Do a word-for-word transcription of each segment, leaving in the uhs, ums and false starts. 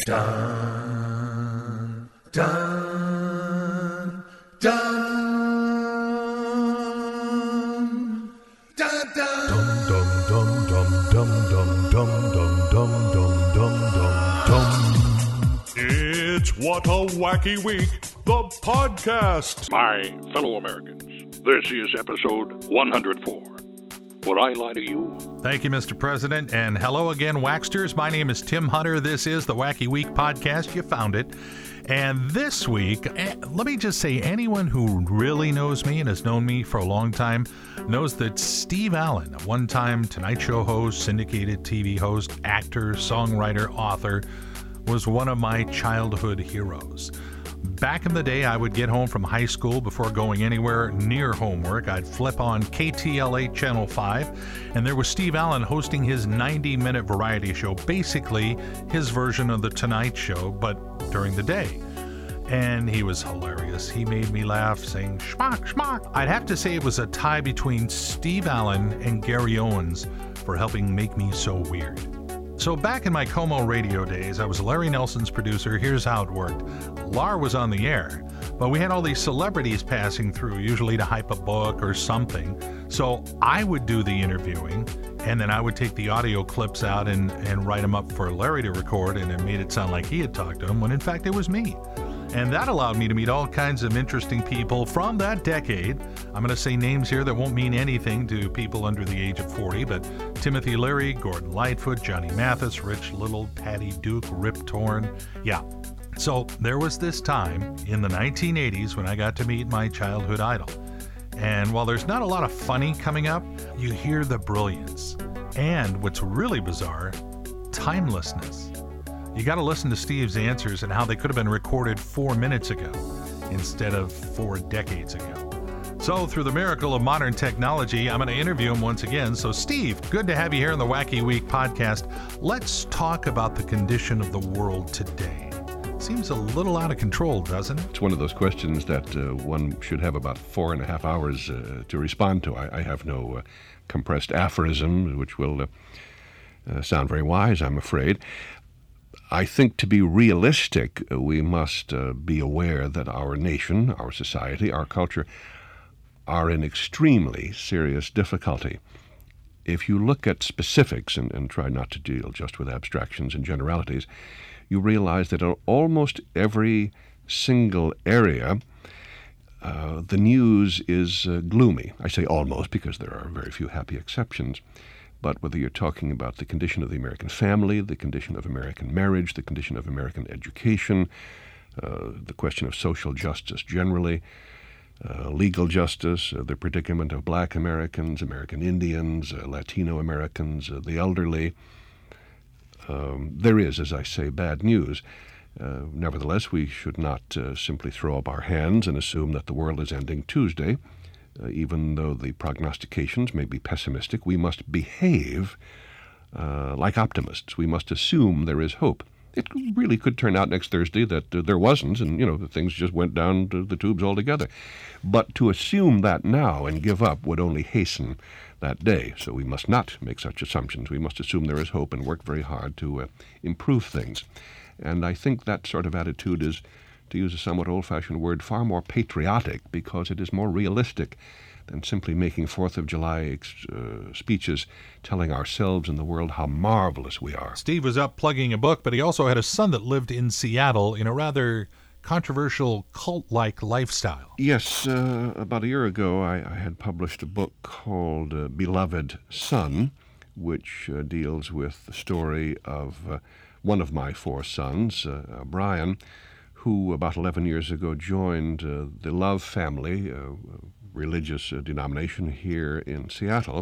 Dun, dun, dun, dun, dun. Dum dum dum dum dum dum dum dum dum dum dum dum. It's What a Wacky Week, the podcast. My fellow Americans, this is episode one hundred four. Would I lie to you? Thank you, Mister President, and hello again, Waxsters. My name is Tim Hunter. This is the Wacky Week podcast. You found it. And this week, eh, let me just say, anyone who really knows me and has known me for a long time knows that Steve Allen, a one-time Tonight Show host, syndicated T V host, actor, songwriter, author, was one of my childhood heroes. Back in the day, I would get home from high school before going anywhere near homework. I'd flip on K T L A Channel five, and there was Steve Allen hosting his ninety-minute variety show, basically his version of The Tonight Show, but during the day. And he was hilarious. He made me laugh, saying, "Schmuck, schmuck." I'd have to say it was a tie between Steve Allen and Gary Owens for helping make me so weird. So back in my Como radio days, I was Larry Nelson's producer. Here's how it worked. Lar was on the air, but we had all these celebrities passing through, usually to hype a book or something. So I would do the interviewing, and then I would take the audio clips out and, and write them up for Larry to record, and it made it sound like he had talked to him, when in fact it was me. And that allowed me to meet all kinds of interesting people from that decade. I'm going to say names here that won't mean anything to people under the age of forty, but Timothy Leary, Gordon Lightfoot, Johnny Mathis, Rich Little, Patty Duke, Rip Torn. Yeah. So there was this time in the nineteen eighties when I got to meet my childhood idol. And while there's not a lot of funny coming up, you hear the brilliance. And what's really bizarre, timelessness. You got to listen to Steve's answers and how they could have been recorded four minutes ago instead of four decades ago. So through the miracle of modern technology, I'm going to interview him once again. So Steve, good to have you here on the Wacky Week podcast. Let's talk about the condition of the world today. Seems a little out of control, doesn't it? It's one of those questions that uh, one should have about four and a half hours uh, to respond to. I, I have no uh, compressed aphorism, which will uh, uh, sound very wise, I'm afraid. I think to be realistic, uh, we must uh, be aware that our nation, our society, our culture are in extremely serious difficulty. If you look at specifics and, and try not to deal just with abstractions and generalities, you realize that in almost every single area, uh, the news is uh, gloomy. I say almost because there are very few happy exceptions. But whether you're talking about the condition of the American family, the condition of American marriage, the condition of American education, uh, the question of social justice generally, uh, legal justice, uh, the predicament of black Americans, American Indians, uh, Latino Americans, uh, the elderly, um, there is, as I say, bad news. Uh, nevertheless, we should not uh, simply throw up our hands and assume that the world is ending Tuesday. Uh, even though the prognostications may be pessimistic, we must behave uh, like optimists. We must assume there is hope. It really could turn out next Thursday that uh, there wasn't, and, you know, the things just went down to the tubes altogether. But to assume that now and give up would only hasten that day. So we must not make such assumptions. We must assume there is hope and work very hard to uh, improve things. And I think that sort of attitude is, to use a somewhat old-fashioned word, far more patriotic because it is more realistic than simply making Fourth of July uh, speeches telling ourselves and the world how marvelous we are. Steve was up plugging a book, but he also had a son that lived in Seattle in a rather controversial cult-like lifestyle. Yes, uh, about a year ago I, I had published a book called uh, Beloved Son, which uh, deals with the story of uh, one of my four sons, uh, uh, Brian, who about eleven years ago joined uh, the Love Family, a religious uh, denomination here in Seattle.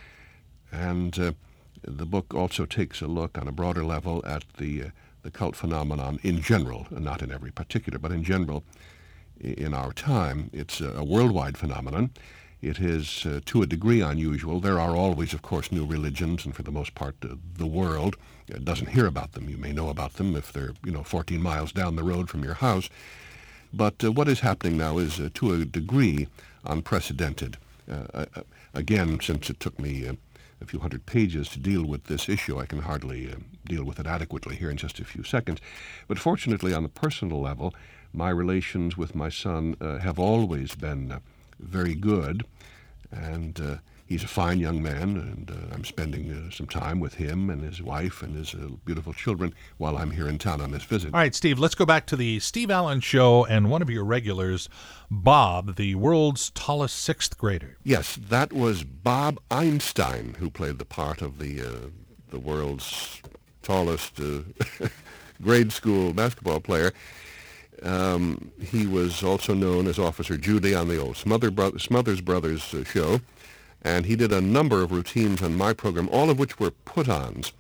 And uh, the book also takes a look on a broader level at the, uh, the cult phenomenon in general, not in every particular, but in general in our time. It's a worldwide phenomenon. It is, uh, to a degree, unusual. There are always, of course, new religions, and for the most part, uh, the world uh, doesn't hear about them. You may know about them if they're, you know, fourteen miles down the road from your house. But uh, what is happening now is, uh, to a degree, unprecedented. Uh, uh, again, since it took me uh, a few hundred pages to deal with this issue. I can hardly uh, deal with it adequately here in just a few seconds. But fortunately, on the personal level, my relations with my son uh, have always been uh, very good, and uh, he's a fine young man, and uh, I'm spending uh, some time with him and his wife and his uh, beautiful children while I'm here in town on this visit. All right, Steve, let's go back to the Steve Allen Show and one of your regulars, Bob, the world's tallest sixth grader. Yes, that was Bob Einstein who played the part of the uh, the world's tallest uh, grade school basketball player. Um, he was also known as Officer Judy on the old Smother Bro- Smothers Brothers uh, show, and he did a number of routines on my program, all of which were put-ons.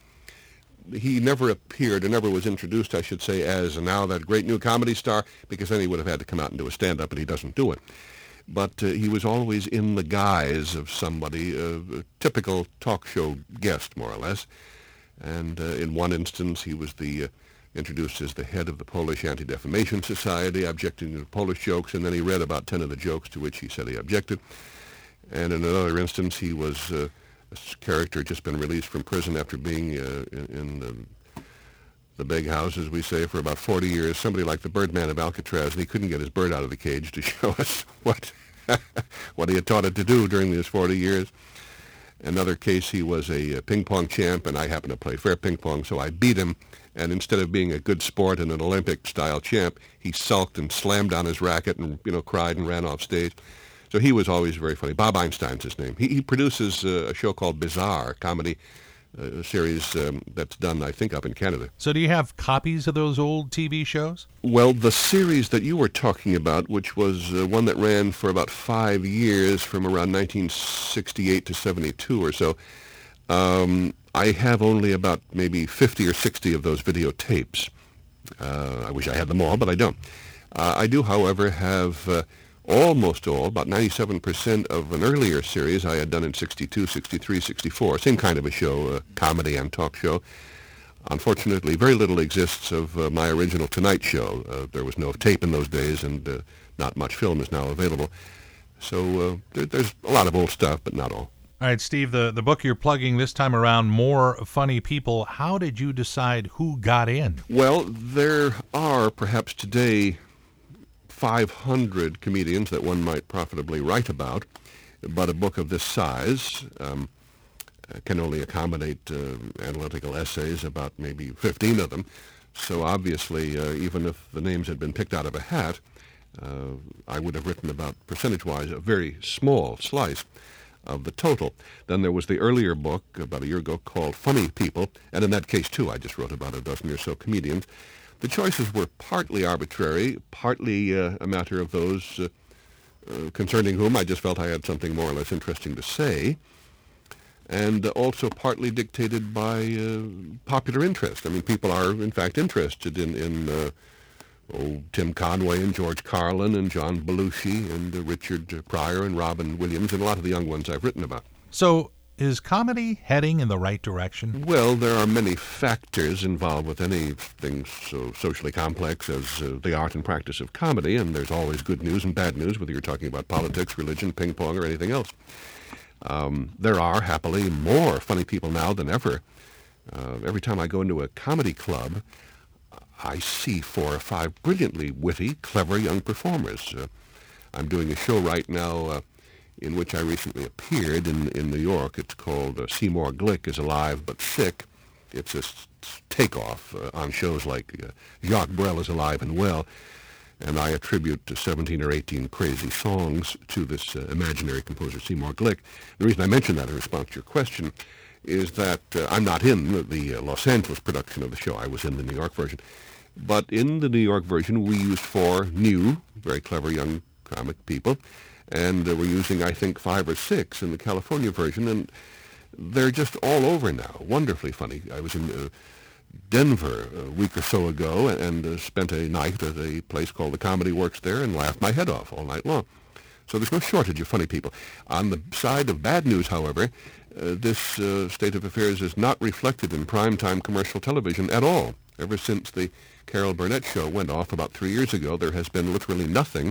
He never appeared, or never was introduced, I should say, as now that great new comedy star, because then he would have had to come out and do a stand-up, and he doesn't do it. But uh, he was always in the guise of somebody, uh, a typical talk show guest, more or less. And uh, in one instance, he was the uh, introduced as the head of the Polish Anti-Defamation Society, objecting to Polish jokes, and then he read about ten of the jokes to which he said he objected. And in another instance, he was uh, a character just been released from prison after being uh, in, in the, the big house, as we say, for about forty years, somebody like the Birdman of Alcatraz, and he couldn't get his bird out of the cage to show us what what he had taught it to do during these forty years. Another case, he was a, a ping pong champ, and I happened to play fair ping pong, so I beat him. And instead of being a good sport and an Olympic-style champ, he sulked and slammed down his racket and, you know, cried and ran off stage. So he was always very funny. Bob Einstein's his name. He, he produces uh, a show called Bizarre, comedy uh, series um, that's done, I think, up in Canada. So do you have copies of those old T V shows? Well, the series that you were talking about, which was uh, one that ran for about five years from around nineteen sixty-eight to seventy-two or so, um, I have only about maybe fifty or sixty of those videotapes. Uh, I wish I had them all, but I don't. Uh, I do, however, have uh, almost all, about ninety-seven percent of an earlier series I had done in sixty-two, sixty-three, sixty-four, same kind of a show, a comedy and talk show. Unfortunately, very little exists of uh, my original Tonight Show. Uh, there was no tape in those days, and uh, not much film is now available. So uh, there, there's a lot of old stuff, but not all. All right, Steve, the, the book you're plugging this time around, More Funny People, how did you decide who got in? Well, there are perhaps today five hundred comedians that one might profitably write about, but a book of this size um, can only accommodate uh, analytical essays, about maybe fifteen of them. So obviously, uh, even if the names had been picked out of a hat, uh, I would have written about, percentage-wise, a very small slice of the total. Then there was the earlier book about a year ago called Funny People, and in that case, too, I just wrote about a dozen or so comedians. The choices were partly arbitrary, partly uh, a matter of those uh, uh, concerning whom I just felt I had something more or less interesting to say, and uh, also partly dictated by uh, popular interest. I mean, people are, in fact, interested in, in uh, oh, Tim Conway and George Carlin and John Belushi and uh, Richard Pryor and Robin Williams and a lot of the young ones I've written about. So is comedy heading in the right direction? Well, there are many factors involved with anything so socially complex as uh, the art and practice of comedy, and there's always good news and bad news, whether you're talking about politics, religion, ping pong, or anything else. Um, there are, happily, more funny people now than ever. Uh, every time I go into a comedy club, I see four or five brilliantly witty, clever young performers. Uh, I'm doing a show right now uh, in which I recently appeared in, in New York. It's called uh, Seymour Glick is Alive But Sick. It's a s- takeoff uh, on shows like uh, Jacques Brel is Alive and Well, and I attribute uh, seventeen or eighteen crazy songs to this uh, imaginary composer, Seymour Glick. The reason I mention that in response to your question is that uh, I'm not in the, the uh, Los Angeles production of the show. I was in the New York version. But in the New York version, we used four new, very clever young comic people, and uh, we're using, I think, five or six in the California version, and they're just all over now, wonderfully funny. I was in uh, Denver a week or so ago and, and uh, spent a night at a place called the Comedy Works there and laughed my head off all night long. So there's no shortage of funny people. On the side of bad news, however, uh, this uh, state of affairs is not reflected in primetime commercial television at all. Ever since the Carol Burnett show went off about three years ago, there has been literally nothing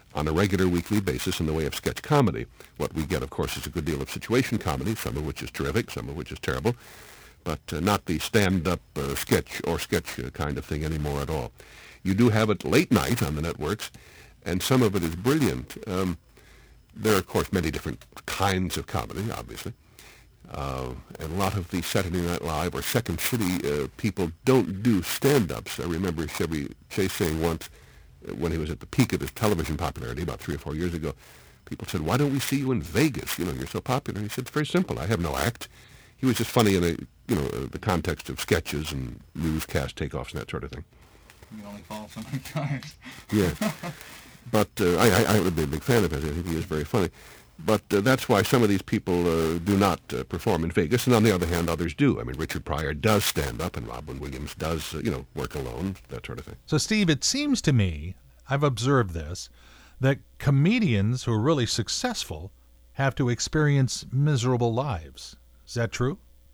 on a regular weekly basis in the way of sketch comedy. What we get, of course, is a good deal of situation comedy, some of which is terrific, some of which is terrible, but uh, not the stand-up uh, sketch or sketch uh, kind of thing anymore at all. You do have it late night on the networks, and some of it is brilliant. Um, there are, of course, many different kinds of comedy, obviously. Uh, and a lot of the Saturday Night Live or Second City uh, people don't do stand-ups. I remember Chevy Chase saying once, uh, when he was at the peak of his television popularity about three or four years ago, people said, "Why don't we see you in Vegas? You know, you're so popular." And he said, "It's very simple. I have no act." He was just funny in a, you know, uh, the context of sketches and newscast takeoffs and that sort of thing. You only fall so many times. Yeah. But uh, I, I, I would be a big fan of it. I think he is very funny. But uh, that's why some of these people uh, do not uh, perform in Vegas, and on the other hand, others do. I mean, Richard Pryor does stand up, and Robin Williams does, uh, you know, work alone, that sort of thing. So, Steve, it seems to me, I've observed this, that comedians who are really successful have to experience miserable lives. Is that true?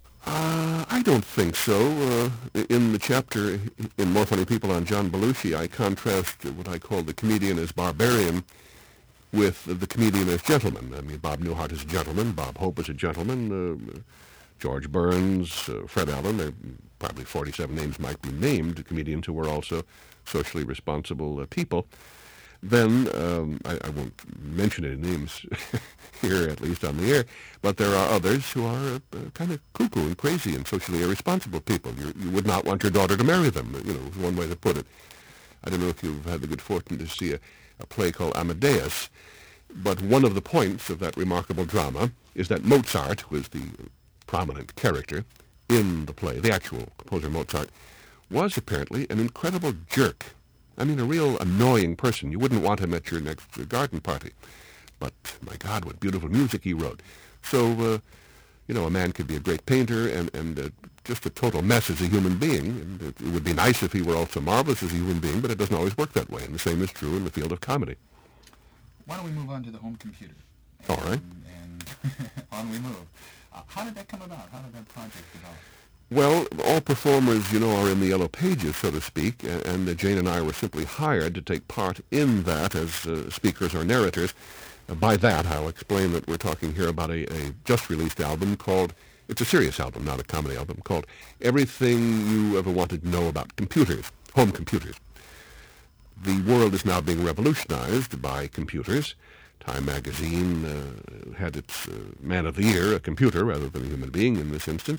Uh, I don't think so. Uh, in the chapter in More Funny People on John Belushi, I contrast what I call the comedian as barbarian with the comedian as gentleman. I mean, Bob Newhart is a gentleman, Bob Hope is a gentleman, uh, George Burns, uh, Fred Allen, uh, probably forty-seven names might be named, comedians who were also socially responsible uh, people. Then, um, I, I won't mention any names here, at least on the air, but there are others who are uh, kind of cuckoo and crazy and socially irresponsible people. You, you would not want your daughter to marry them, you know, is one way to put it. I don't know if you've had the good fortune to see a, a play called Amadeus, but one of the points of that remarkable drama is that Mozart, who is the prominent character in the play, the actual composer Mozart, was apparently an incredible jerk. I mean, a real annoying person. You wouldn't want him at your next uh, garden party. But, my God, what beautiful music he wrote. So, uh, you know, a man could be a great painter and, and uh, just a total mess as a human being. And it, it would be nice if he were also marvelous as a human being, but it doesn't always work that way. And the same is true in the field of comedy. Why don't we move on to the home computer? All right. And, and on we move. Uh, how did that come about? How did that project develop? Well, all performers, you know, are in the yellow pages, so to speak, and, and uh, Jane and I were simply hired to take part in that as uh, speakers or narrators. Uh, by that, I'll explain that we're talking here about a, a just-released album called, it's a serious album, not a comedy album, called Everything You Ever Wanted to Know About Computers, Home Computers. The world is now being revolutionized by computers. Time magazine uh, had its uh, Man of the Year, a computer rather than a human being in this instance.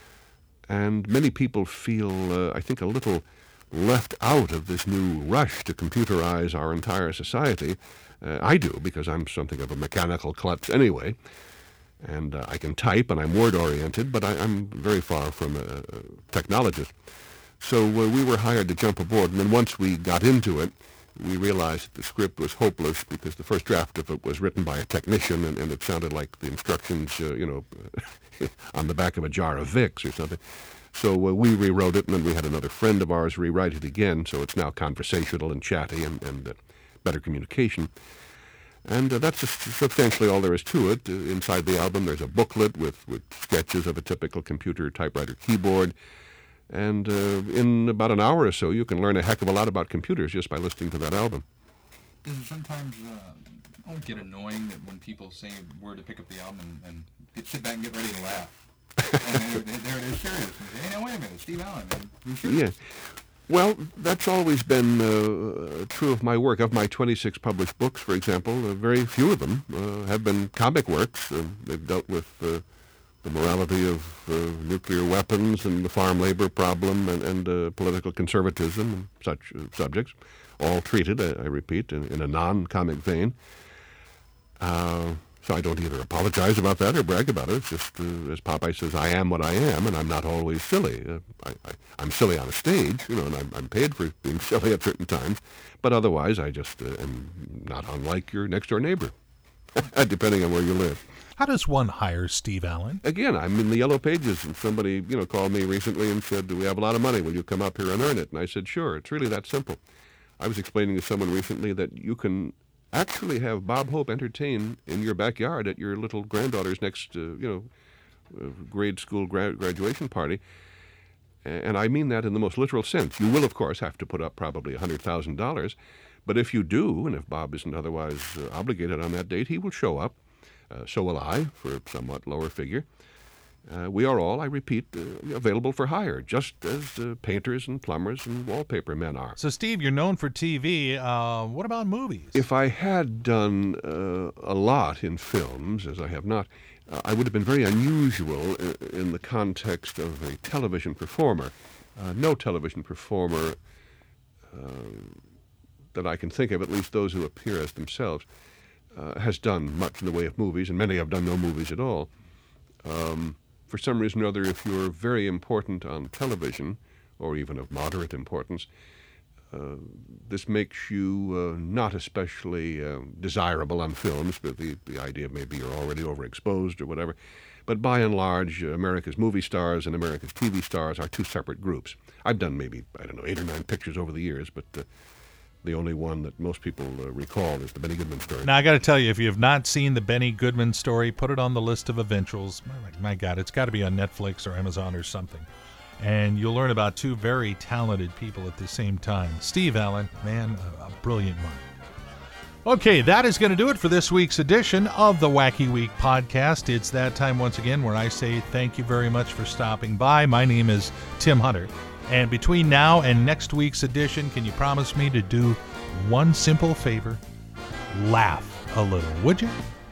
And many people feel, uh, I think, a little left out of this new rush to computerize our entire society. Uh, I do, because I'm something of a mechanical klutz anyway. And uh, I can type, and I'm word-oriented, but I, I'm very far from a, a technologist. So uh, we were hired to jump aboard, and then once we got into it, we realized that the script was hopeless because the first draft of it was written by a technician, and, and it sounded like the instructions, uh, you know, on the back of a jar of Vicks or something. So uh, we rewrote it, and then we had another friend of ours rewrite it again, so it's now conversational and chatty and, and uh, better communication. And uh, that's just substantially all there is to it. Uh, inside the album, there's a booklet with, with sketches of a typical computer typewriter keyboard. And uh, in about an hour or so, you can learn a heck of a lot about computers just by listening to that album. Does it sometimes uh, oh, get annoying that when people say where to pick up the album and, and get, sit back and get ready to laugh? And there, there it is, serious. And say, hey, now wait a minute, Steve Allen, man. You sure? Yeah. Well, that's always been uh, true of my work. Of my twenty-six published books, for example, uh, very few of them uh, have been comic works. Uh, they've dealt with uh, the morality of uh, nuclear weapons and the farm labor problem and, and uh, political conservatism and such uh, subjects, all treated, I, I repeat, in, in a non-comic vein. Uh, so I don't either apologize about that or brag about it. It's just, uh, as Popeye says, I am what I am, and I'm not always silly. Uh, I, I, I'm silly on a stage, you know, and I'm, I'm paid for being silly at certain times, but otherwise I just uh, am not unlike your next-door neighbor, depending on where you live. How does one hire Steve Allen? Again, I'm in the yellow pages, and somebody, you know, called me recently and said, "We have a lot of money. Will you come up here and earn it?" And I said, "Sure." It's really that simple. I was explaining to someone recently that you can actually have Bob Hope entertain in your backyard at your little granddaughter's next, uh, you know, uh, grade school gra- graduation party. And I mean that in the most literal sense. You will, of course, have to put up probably one hundred thousand dollars, But if you do, and if Bob isn't otherwise uh, obligated on that date, he will show up. Uh, so will I, for a somewhat lower figure. Uh, we are all, I repeat, uh, available for hire, just as uh, painters and plumbers and wallpaper men are. So, Steve, you're known for T V. Uh, what about movies? If I had done uh, a lot in films, as I have not, uh, I would have been very unusual in, in the context of a television performer. Uh, no television performer uh, that I can think of, at least those who appear as themselves, uh, has done much in the way of movies, and many have done no movies at all. Um, For some reason or other, if you're very important on television, or even of moderate importance, uh, this makes you uh, not especially uh, desirable on films, but the, the idea maybe you're already overexposed or whatever. But by and large, uh, America's movie stars and America's T V stars are two separate groups. I've done maybe, I don't know, eight or nine pictures over the years, but uh, the only one that most people uh, recall is the Benny Goodman story. Now, I got to tell you, if you have not seen the Benny Goodman story, put it on the list of eventuals. My, my God, it's got to be on Netflix or Amazon or something. And you'll learn about two very talented people at the same time. Steve Allen, man, a, a brilliant mind. Okay, that is going to do it for this week's edition of the Wacky Week podcast. It's that time once again where I say thank you very much for stopping by. My name is Tim Hunter. And between now and next week's edition, can you promise me to do one simple favor? Laugh a little, would you?